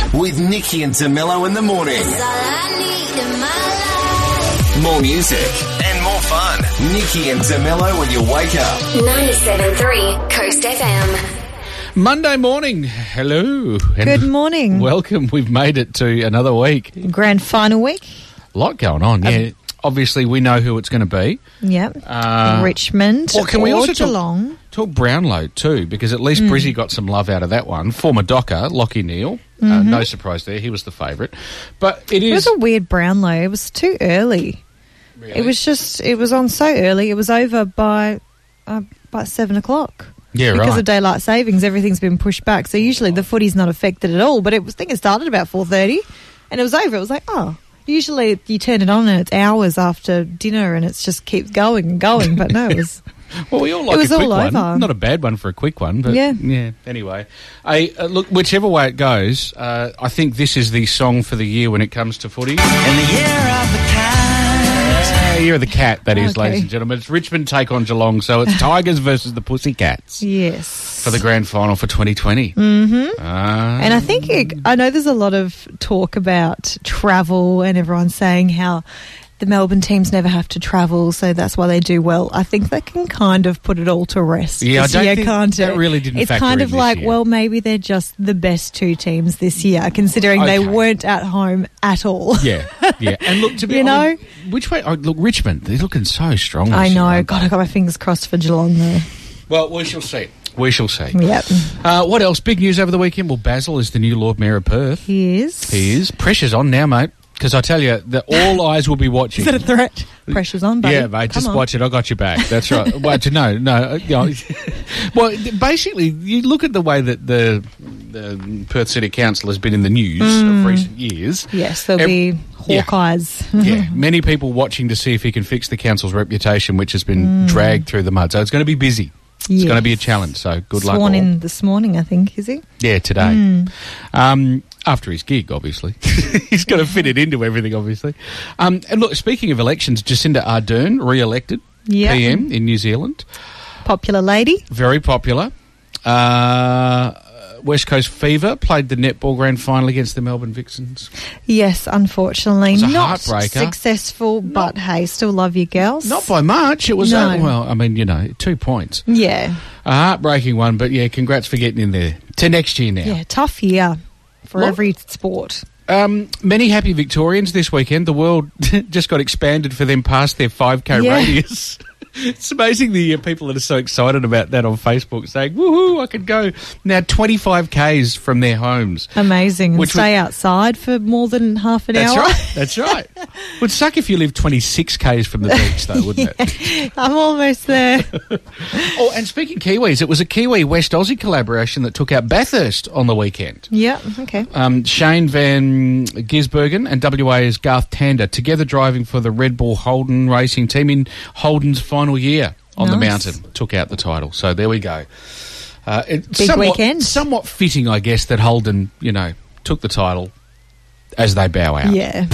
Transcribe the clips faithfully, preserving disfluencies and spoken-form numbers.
with Nikki and DeMello in the morning. More music and more fun. Nikki and DeMello when you wake up. ninety-seven point three Coast F M. Monday morning. Hello. And Good morning. Welcome. We've made it to another week. Grand final week. A lot going on, yeah. Um, Obviously, we know who it's going to be. Yep. Uh, Richmond well, can we or also Geelong. Talk, talk Brownlow too, because at least mm. Brizzy got some love out of that one. Former Docker, Lockie Neal. Mm-hmm. Uh, no surprise there. He was the favourite. But it is... It was a weird Brownlow. It was too early. Really? It was just... It was on so early. It was over by, uh, by seven o'clock. Yeah, because right. Because of daylight savings, everything's been pushed back. So usually the footy's not affected at all. But it was, I think it started about four thirty and it was over. It was like, oh... Usually you turn it on and it's hours after dinner and it just keeps going and going, but no, it was... well, we all like it was a quick all one. over. Not a bad one for a quick one, but yeah. yeah. Anyway, I, uh, look, whichever way it goes, uh, I think this is the song for the year when it comes to footy. In the year of the cat. Uh, year of the cat, that is, okay. ladies and gentlemen. It's Richmond take on Geelong, so it's Tigers versus the Pussycats. Yes. For the grand final for twenty twenty. Mm-hmm. Uh, and I think, it, I know there's a lot of talk about travel and everyone's saying how the Melbourne teams never have to travel, so that's why they do well. I think they can kind of put it all to rest. Yeah, I don't year, think can't that it? really didn't It's factor kind in of this like, year. well, maybe they're just the best two teams this year, considering Okay. they weren't at home at all. Yeah, yeah. And look, to be You know? honest, which way? Oh, look, Richmond, they're looking so strong. I this know. year. God, I got my fingers crossed for Geelong there. Well, we shall see. We shall see. Yep. Uh, what else? Big news over the weekend. Well, Basil is the new Lord Mayor of Perth. He is. He is. Pressure's on now, mate. Because I tell you, that all eyes will be watching. Is that a threat? Pressure's on, buddy. Yeah, mate, Come just on. watch it. I got your back. That's right. Well, to no, no. uh, You know, well, basically, you look at the way that the, the Perth City Council has been in the news Mm. of recent years. Yes, there'll Ev- be yeah. Hawkeyes. Yeah, many people watching to see if he can fix the council's reputation, which has been Mm. dragged through the mud. So it's going to be busy. It's Yes. going to be a challenge. So good luck. Sworn all. in this morning, I think, is he? Yeah, today. Mm. Um, after his gig, obviously. He's got to fit it into everything, obviously. Um, and look, speaking of elections, Jacinda Ardern, re-elected Yeah. P M in New Zealand. Popular lady. Very popular. Uh, West Coast Fever played the netball grand final against the Melbourne Vixens. Yes, unfortunately. It was a Not heartbreaker. successful, but hey, still love you girls. Not by much. It was, No. uh, well, I mean, you know, two points. Yeah. A heartbreaking one, but yeah, congrats for getting in there. To next year now. Yeah, tough year for Lot- every sport. Um, many happy Victorians this weekend. The world just got expanded for them past their five K Yeah. radius. It's amazing the uh, people that are so excited about that on Facebook saying, woohoo, I could go now twenty-five Ks from their homes. Amazing. And Which stay would- outside for more than half an That's hour. right. That's right. Would suck if you live twenty-six Ks from the beach, though, wouldn't it? I'm almost there. Oh, and speaking Kiwis, it was a Kiwi-West Aussie collaboration that took out Bathurst on the weekend. Yeah, okay. Um, Shane Van Gisbergen and W A's Garth Tander together driving for the Red Bull Holden racing team in Holden's final year on the Nice. mountain. Took out the title. So there we go. Uh, it, Big somewhat, weekend. Somewhat fitting, I guess, that Holden, you know, took the title as they bow out. Yeah.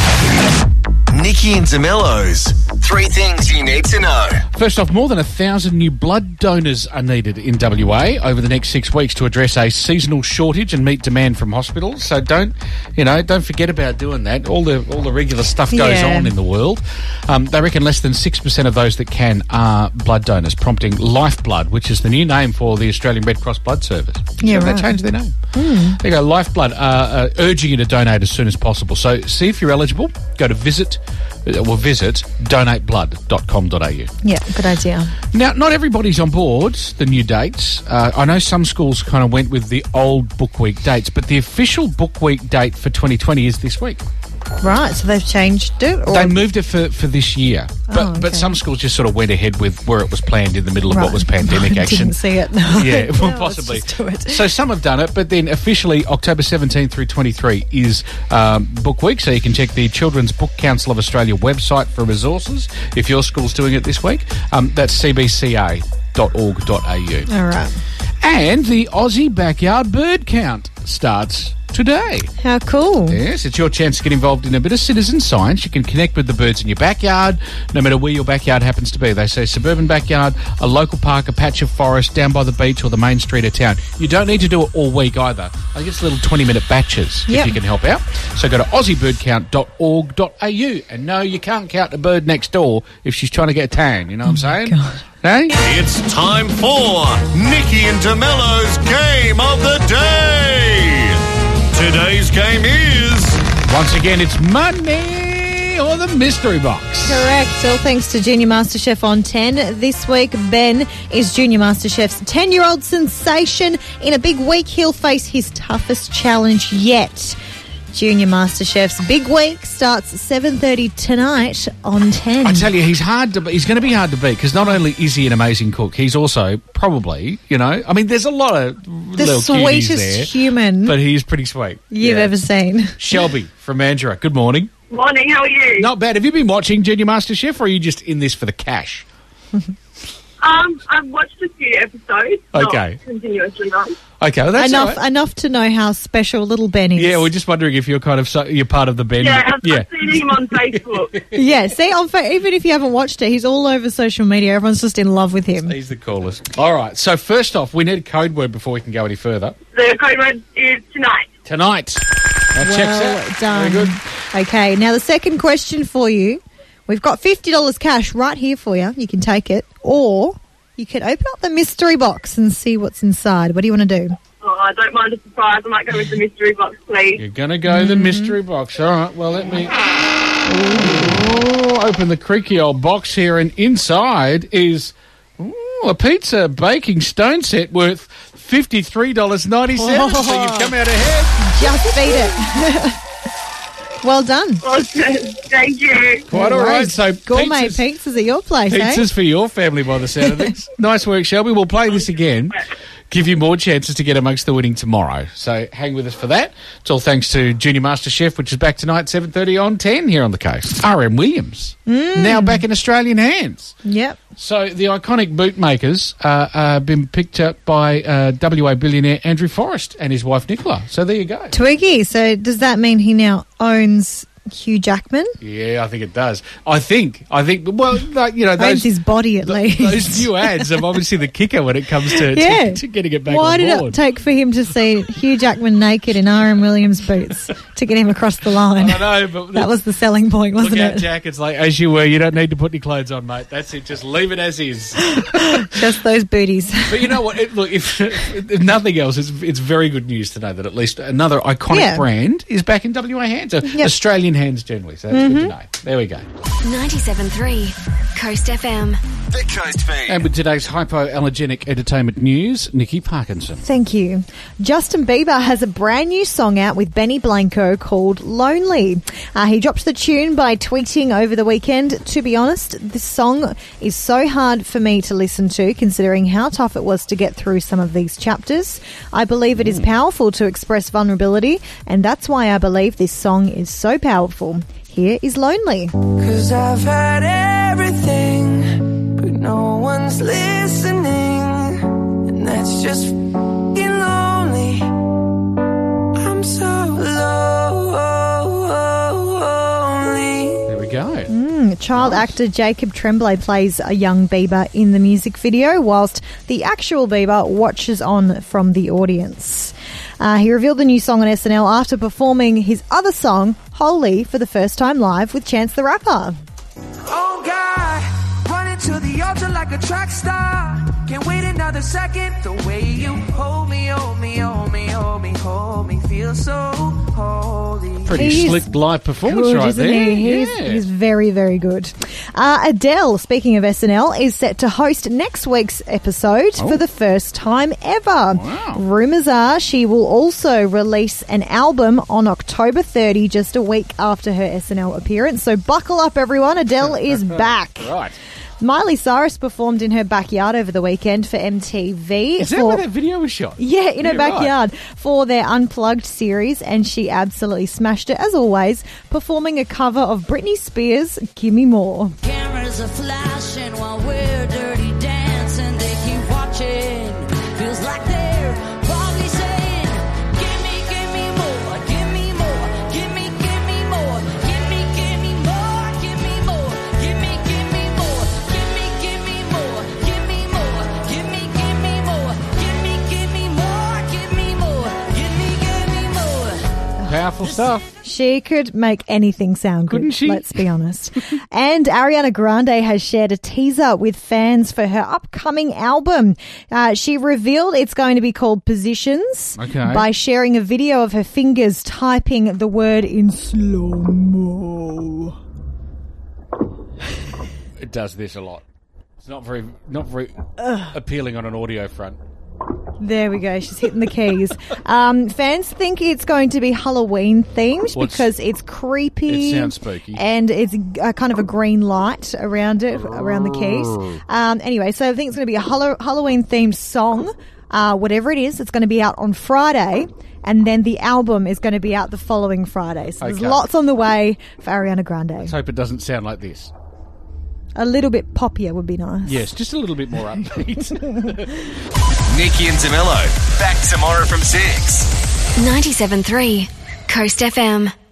Nikki and DeMello's three things you need to know. First off, more than a thousand new blood donors are needed in W A over the next six weeks to address a seasonal shortage and meet demand from hospitals. So don't, you know, don't forget about doing that. All the all the regular stuff goes Yeah. on in the world. Um, they reckon less than six percent of those that can are blood donors, prompting Lifeblood, which is the new name for the Australian Red Cross Blood Service. Yeah, so right. they changed their name. There you go, Lifeblood, uh, uh, urging you to donate as soon as possible. So see if you're eligible. Go to visit, uh, well, visit donate blood dot com dot a u. Yeah, good idea. Now, not everybody's on board the new dates. Uh, I know some schools kind of went with the old book week dates, but the official book week date for twenty twenty is this week. Right, so they've changed it? Or They moved it for, for this year, but Oh, but okay. some schools just sort of went ahead with where it was planned in the middle of what Right. was pandemic action. Didn't see it. Yeah, well, No, possibly. Let's just do it. So some have done it, but then officially October seventeenth through twenty-three is um, book week, so you can check the Children's Book Council of Australia website for resources if your school's doing it this week. Um, that's c b c a dot org dot a u. All right. And the Aussie Backyard Bird Count starts today. How cool. Yes, it's your chance to get involved in a bit of citizen science. You can connect with the birds in your backyard, no matter where your backyard happens to be. They say suburban backyard, a local park, a patch of forest, down by the beach or the main street of town. You don't need to do it all week either. I think it's little twenty-minute batches Yep. if you can help out. So go to aussie bird count dot org dot a u. And no, you can't count the bird next door if she's trying to get a tan. You know what I'm saying? God. Hey? It's time for Nikki and DeMello's Game of the Day. Today's game is... Once again, it's money or the mystery box. Correct. All thanks to Junior MasterChef on ten. This week, Ben is Junior MasterChef's ten-year-old sensation. In a big week, he'll face his toughest challenge yet. Junior MasterChef's big week starts at seven thirty tonight on ten. I tell you, he's hard to. He's going to be hard to beat because not only is he an amazing cook, he's also probably, you know, I mean, there's a lot of the little cuties there, sweetest human but he's pretty sweet. you've Yeah. ever seen. Shelby from Mandurah. Good morning. Morning, how are you? Not bad. Have you been watching Junior MasterChef, or are you just in this for the cash? Um, I've watched a few episodes. Okay. Not continuously long. Okay, well, that's all enough, right. enough to know how special little Ben is. Yeah, we're just wondering if you're kind of so, you're part of the Ben. Yeah, I've, yeah. I've seen him on Facebook. Yeah, see, on fa- even if you haven't watched it, he's all over social media. Everyone's just in love with him. He's the coolest. All right. So first off, we need a code word before we can go any further. The code word is tonight. Tonight. That checks Well out. done. Very good. Okay, now the second question for you. We've got fifty dollars cash right here for you. You can take it. Or you can open up the mystery box and see what's inside. What do you want to do? Oh, I don't mind a surprise. I might go with the mystery box, please. You're going to go the mystery box. All right, well, let me Ooh, open the creaky old box here, and inside is ooh, a pizza baking stone set worth fifty-three dollars and ninety cents. So you've come out ahead. Just beat it. Well done. Awesome. Thank you. Quite all right. So Gourmet pizzas, pizzas at your place, eh? pizzas for your family by the sound of things. Nice work, Shelby. We'll play this again. Give you more chances to get amongst the winning tomorrow. So hang with us for that. It's all thanks to Junior MasterChef, which is back tonight, seven thirty on ten here on the coast. R M Williams, now back in Australian hands. Yep. So the iconic bootmakers uh, uh, been picked up by uh, W A billionaire Andrew Forrest and his wife Nicola. So there you go. Twiggy, so does that mean he now owns Hugh Jackman? Yeah, I think it does. I think, I think, well, like, you know, those, Owns his body at th- least. those new ads are obviously the kicker when it comes to, Yeah. to, to getting it back Why on did board. it take for him to see Hugh Jackman naked in R M Williams boots to get him across the line? I know, but That was the selling point, look wasn't out, it? Jack. It's like, as you were, you don't need to put any clothes on, mate. That's it. Just leave it as is. Just those booties. But you know what? It, look, if, if nothing else, it's, it's very good news to know that at least another iconic Yeah. brand is back in W A hands, uh, Yep. Australian hands generally. So that's good to know. There we go. ninety-seven point three Coast F M. The Coast Feed. And with today's hypoallergenic entertainment news, Nikki Parkinson. Thank you. Justin Bieber has a brand new song out with Benny Blanco called Lonely. Uh, he dropped the tune by tweeting over the weekend. To be honest, this song is so hard for me to listen to, considering how tough it was to get through some of these chapters. I believe it is powerful to express vulnerability, and that's why I believe this song is so powerful. Here is Lonely. Cause I've had everything, but no one's listening. And that's just f***ing lonely. I'm so lonely. There we go. Mm, child actor Jacob Tremblay plays a young Bieber in the music video, whilst the actual Bieber watches on from the audience. Uh, he revealed the new song on S N L after performing his other song, Holy, for the first time live with Chance the Rapper. Oh God, running to the altar like a track star. Can't wait another second. The way you hold me, hold me, hold me, hold me, hold me, feel so holy. Pretty He's slick live performance Good, right isn't there. he? He's, yeah. he's very, very good. Uh, Adele, speaking of S N L, is set to host next week's episode Oh. for the first time ever. Wow. Rumours are she will also release an album on October thirtieth, just a week after her S N L appearance. So buckle up, everyone. Adele is back. Right. Miley Cyrus performed in her backyard over the weekend for M T V. Is that for- where that video was shot? Yeah, in her Yeah, right. backyard for their Unplugged series, and she absolutely smashed it, as always, performing a cover of Britney Spears' Gimme More. Cameras are flashing while we're dirty dancing. They keep watching. Feels like they're probably saying, "Give me, give me more." Powerful stuff. She could make anything sound good, Couldn't she? let's be honest. And Ariana Grande has shared a teaser with fans for her upcoming album. Uh, she revealed it's going to be called Positions Okay. by sharing a video of her fingers typing the word in slow-mo. It does this a lot. It's not very, not very appealing on an audio front. There we go. She's hitting the keys. Um, fans think it's going to be Halloween themed What's- because it's creepy. It sounds spooky. And it's a, kind of a green light around it, around the keys. Um, anyway, so I think it's going to be a Hallow- Halloween themed song. Uh, whatever it is, it's going to be out on Friday. And then the album is going to be out the following Friday. So there's Okay. lots on the way for Ariana Grande. Let's hope it doesn't sound like this. A little bit poppier would be nice. Yes, just a little bit more upbeat. Nikki and DeMello, back tomorrow from six. ninety-seven point three Coast F M.